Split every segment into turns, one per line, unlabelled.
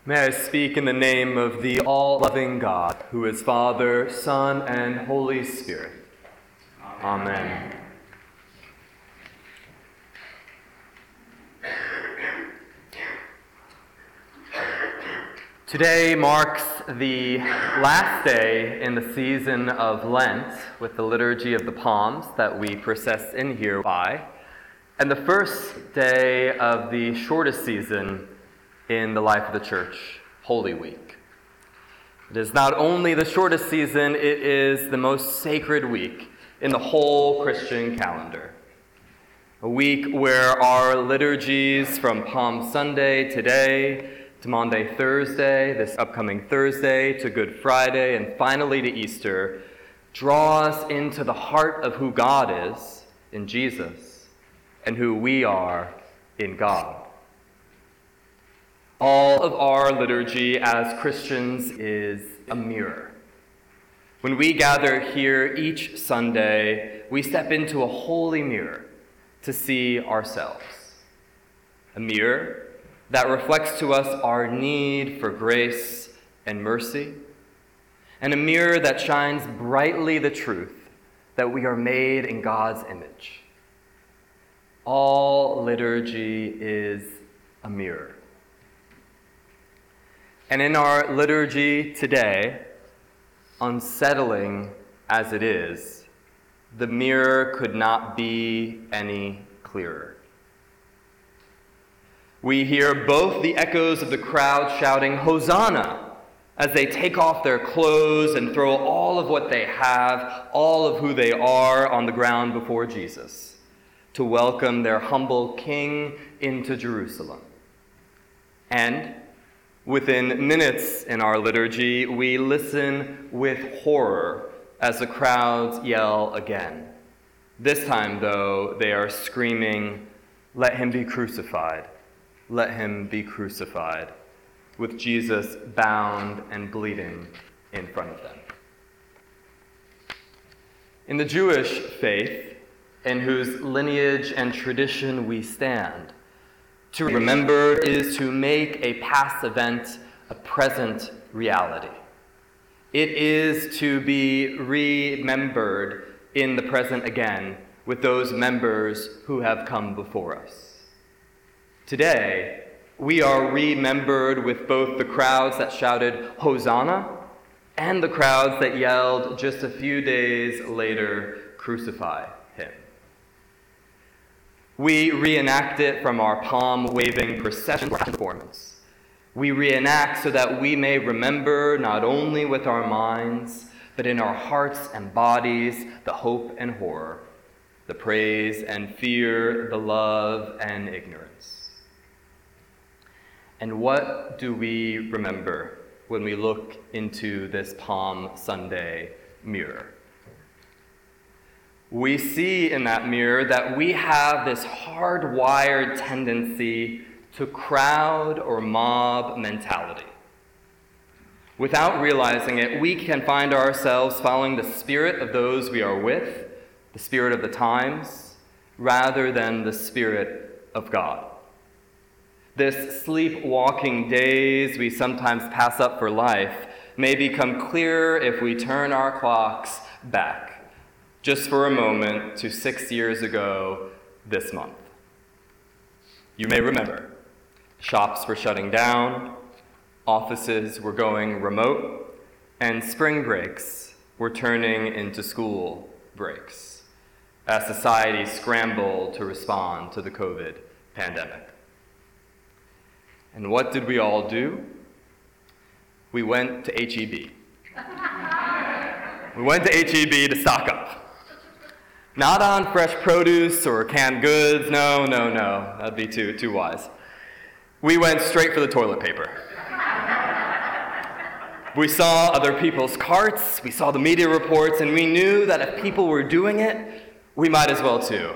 May I speak in the name of the all-loving God, who is Father, Son, and Holy Spirit. Amen. Today marks the last day in the season of Lent with the Liturgy of the Palms that we process in here by, and the first day of the shortest season in the life of the Church, Holy Week. It is not only the shortest season, it is the most sacred week in the whole Christian calendar. A week where our liturgies from Palm Sunday today to Maundy Thursday, this upcoming Thursday, to Good Friday, and finally to Easter, draw us into the heart of who God is in Jesus and who we are in God. All of our liturgy as Christians is a mirror. When we gather here each Sunday, we step into a holy mirror to see ourselves. A mirror that reflects to us our need for grace and mercy, and a mirror that shines brightly the truth that we are made in God's image. All liturgy is a mirror. And in our liturgy today, unsettling as it is, the mirror could not be any clearer. We hear both the echoes of the crowd shouting, "Hosanna," as they take off their clothes and throw all of what they have, all of who they are, on the ground before Jesus to welcome their humble King into Jerusalem. And within minutes in our liturgy, we listen with horror as the crowds yell again. This time, though, they are screaming, "Let him be crucified. Let him be crucified," with Jesus bound and bleeding in front of them. In the Jewish faith, in whose lineage and tradition we stand, to remember is to make a past event a present reality. It is to be remembered in the present again with those members who have come before us. Today, we are remembered with both the crowds that shouted Hosanna and the crowds that yelled just a few days later, "Crucify him." We reenact it from our palm-waving procession performance. We reenact so that we may remember not only with our minds, but in our hearts and bodies, the hope and horror, the praise and fear, the love and ignorance. And what do we remember when we look into this Palm Sunday mirror? We see in that mirror that we have this hardwired tendency to crowd or mob mentality. Without realizing it, we can find ourselves following the spirit of those we are with, the spirit of the times, rather than the spirit of God. This sleepwalking daze we sometimes pass up for life may become clearer if we turn our clocks back, just for a moment, to 6 years ago this month. You may remember, shops were shutting down, offices were going remote, and spring breaks were turning into school breaks as society scrambled to respond to the COVID pandemic. And what did we all do? We went to H-E-B. We went to H-E-B to stock up. Not on fresh produce or canned goods. No. That'd be too wise. We went straight for the toilet paper. We saw other people's carts, we saw the media reports, and we knew that if people were doing it, we might as well too.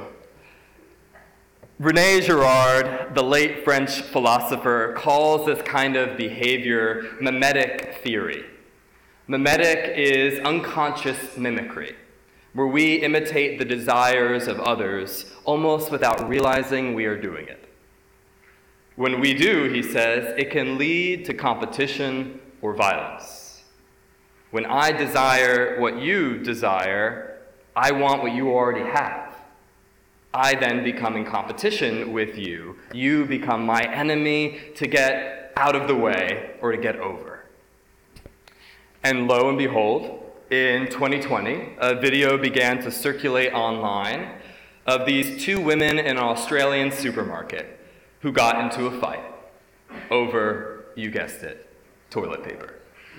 René Girard, the late French philosopher, calls this kind of behavior mimetic theory. Mimetic is unconscious mimicry, where we imitate the desires of others almost without realizing we are doing it. When we do, he says, it can lead to competition or violence. When I desire what you desire, I want what you already have. I then become in competition with you. You become my enemy to get out of the way or to get over. And lo and behold, in 2020, a video began to circulate online of these two women in an Australian supermarket who got into a fight over, you guessed it, toilet paper.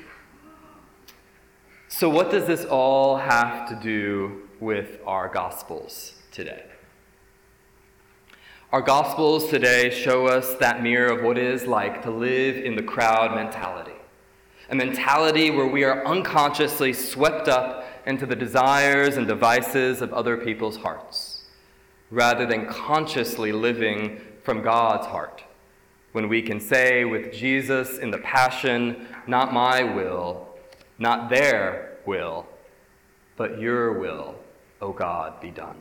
So what does this all have to do with our Gospels today? Our Gospels today show us that mirror of what it is like to live in the crowd mentality. A mentality where we are unconsciously swept up into the desires and devices of other people's hearts, rather than consciously living from God's heart, when we can say with Jesus in the Passion, not my will, not their will, but your will, O God, be done.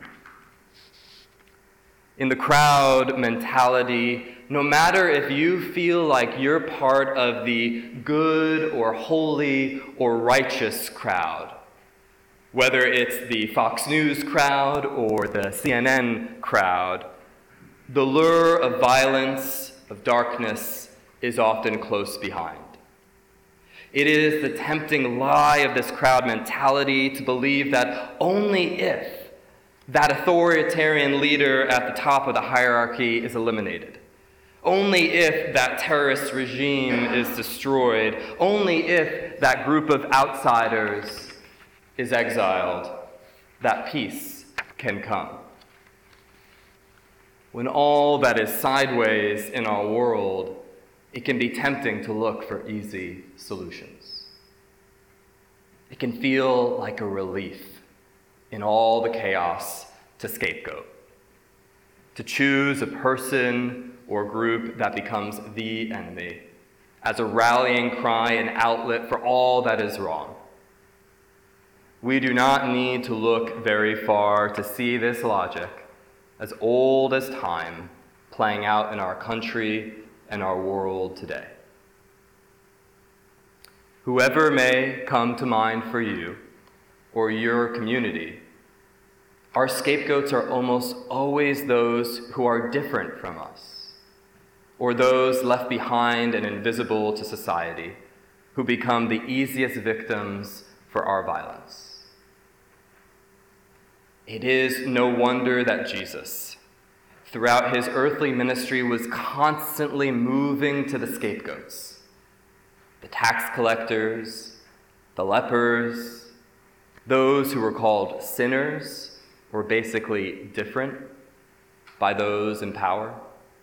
In the crowd mentality, no matter if you feel like you're part of the good or holy or righteous crowd, whether it's the Fox News crowd or the CNN crowd, the lure of violence, of darkness, is often close behind. It is the tempting lie of this crowd mentality to believe that only if that authoritarian leader at the top of the hierarchy is eliminated, only if that terrorist regime is destroyed, only if that group of outsiders is exiled, that peace can come. When all that is sideways in our world, it can be tempting to look for easy solutions. It can feel like a relief in all the chaos to scapegoat, to choose a person or group that becomes the enemy as a rallying cry and outlet for all that is wrong. We do not need to look very far to see this logic, as old as time, playing out in our country and our world today. Whoever may come to mind for you or your community, our scapegoats are almost always those who are different from us, or those left behind and invisible to society, who become the easiest victims for our violence. It is no wonder that Jesus, throughout his earthly ministry, was constantly moving to the scapegoats, the tax collectors, the lepers, those who were called sinners, or basically different by those in power.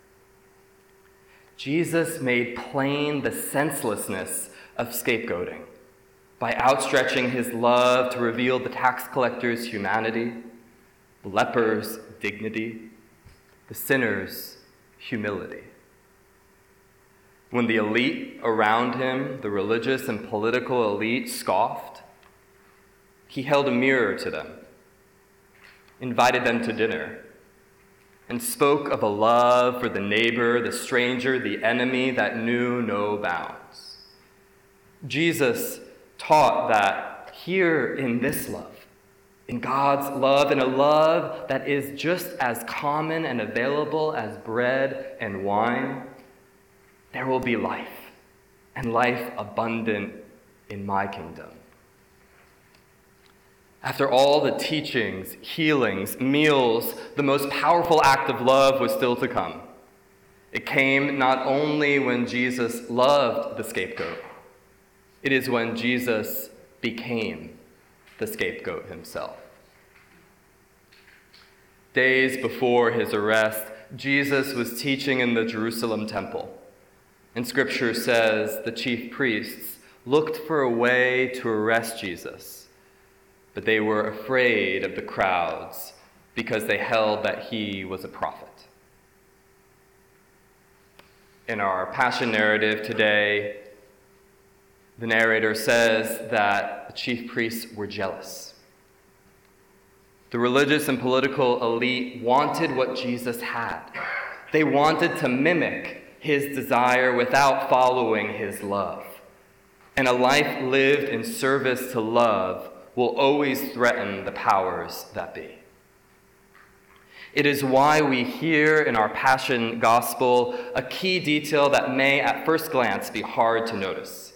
Jesus made plain the senselessness of scapegoating by outstretching his love to reveal the tax collector's humanity, the leper's dignity, the sinner's humility. When the elite around him, the religious and political elite, scoffed, he held a mirror to them, invited them to dinner, and spoke of a love for the neighbor, the stranger, the enemy that knew no bounds. Jesus taught that here in this love, in God's love, in a love that is just as common and available as bread and wine, there will be life, and life abundant in my kingdom. After all the teachings, healings, meals, the most powerful act of love was still to come. It came not only when Jesus loved the scapegoat, it is when Jesus became the scapegoat himself. Days before his arrest, Jesus was teaching in the Jerusalem temple. And Scripture says the chief priests looked for a way to arrest Jesus, but they were afraid of the crowds because they held that he was a prophet. In our Passion narrative today, the narrator says that the chief priests were jealous. The religious and political elite wanted what Jesus had. They wanted to mimic his desire without following his love. And a life lived in service to love will always threaten the powers that be. It is why we hear in our Passion Gospel a key detail that may at first glance be hard to notice: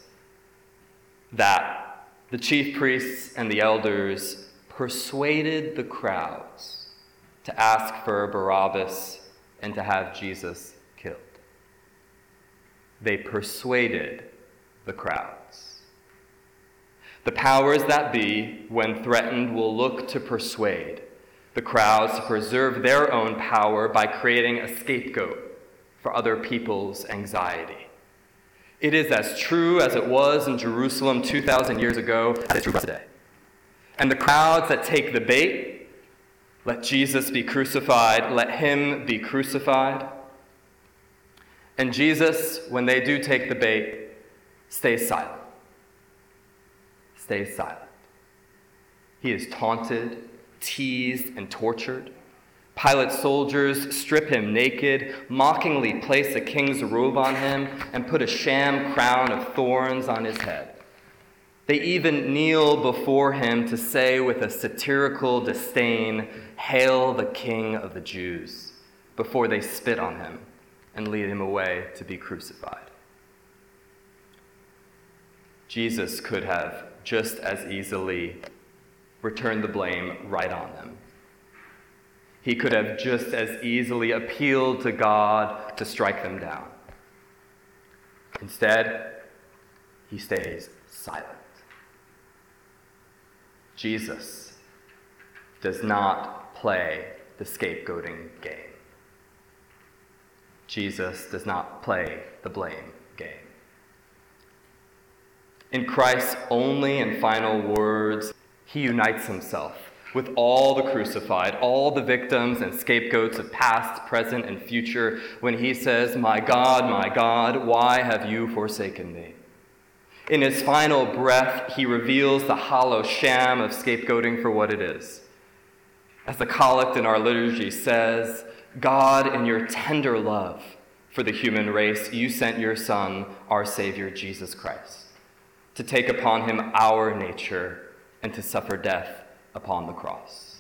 that the chief priests and the elders persuaded the crowds to ask for Barabbas and to have Jesus killed. They persuaded the crowds. The powers that be, when threatened, will look to persuade the crowds to preserve their own power by creating a scapegoat for other people's anxiety. It is as true as it was in Jerusalem 2,000 years ago as it is true today. And the crowds that take the bait, let Jesus be crucified, let him be crucified. And Jesus, when they do take the bait, stays silent. Stays silent. He is taunted, teased, and tortured. Pilate's soldiers strip him naked, mockingly place a king's robe on him, and put a sham crown of thorns on his head. They even kneel before him to say with a satirical disdain, "Hail the King of the Jews," before they spit on him and lead him away to be crucified. Jesus could have just as easily returned the blame right on them. He could have just as easily appealed to God to strike them down. Instead, he stays silent. Jesus does not play the scapegoating game. Jesus does not play the blame game. In Christ's only and final words, he unites himself with all the crucified, all the victims and scapegoats of past, present, and future when he says, my God, why have you forsaken me?" In his final breath, he reveals the hollow sham of scapegoating for what it is. As the collect in our liturgy says, "God, in your tender love for the human race, you sent your Son, our Savior, Jesus Christ, to take upon him our nature and to suffer death upon the cross."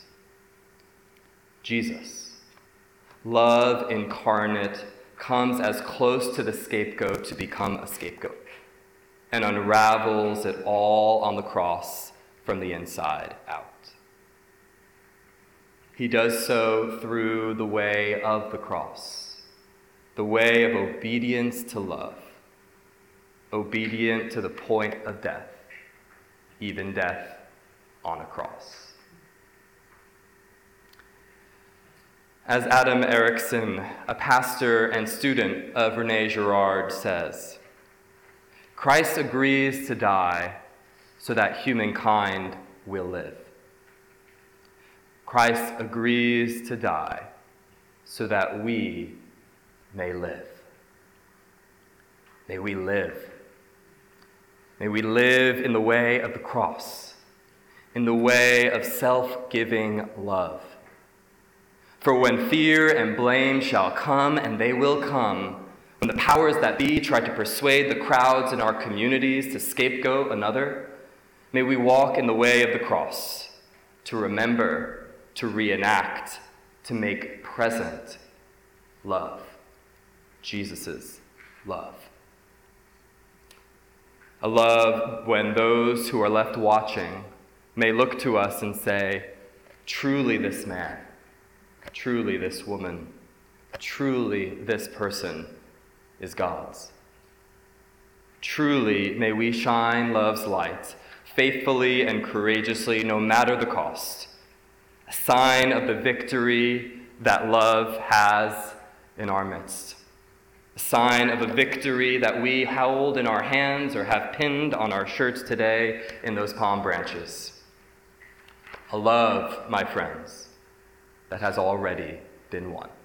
Jesus, love incarnate, comes as close to the scapegoat to become a scapegoat and unravels it all on the cross from the inside out. He does so through the way of the cross, the way of obedience to love, obedient to the point of death, even death on a cross. As Adam Erickson, a pastor and student of René Girard, says, Christ agrees to die so that humankind will live. Christ agrees to die so that we may live. May we live. May we live in the way of the cross, in the way of self-giving love. For when fear and blame shall come, and they will come, when the powers that be try to persuade the crowds in our communities to scapegoat another, may we walk in the way of the cross, to remember, to reenact, to make present love, Jesus' love. A love when those who are left watching may look to us and say, truly this man, truly this woman, truly this person is God's. Truly may we shine love's light, faithfully and courageously, no matter the cost, a sign of the victory that love has in our midst, a sign of a victory that we hold in our hands or have pinned on our shirts today in those palm branches. A love, my friends, that has already been won.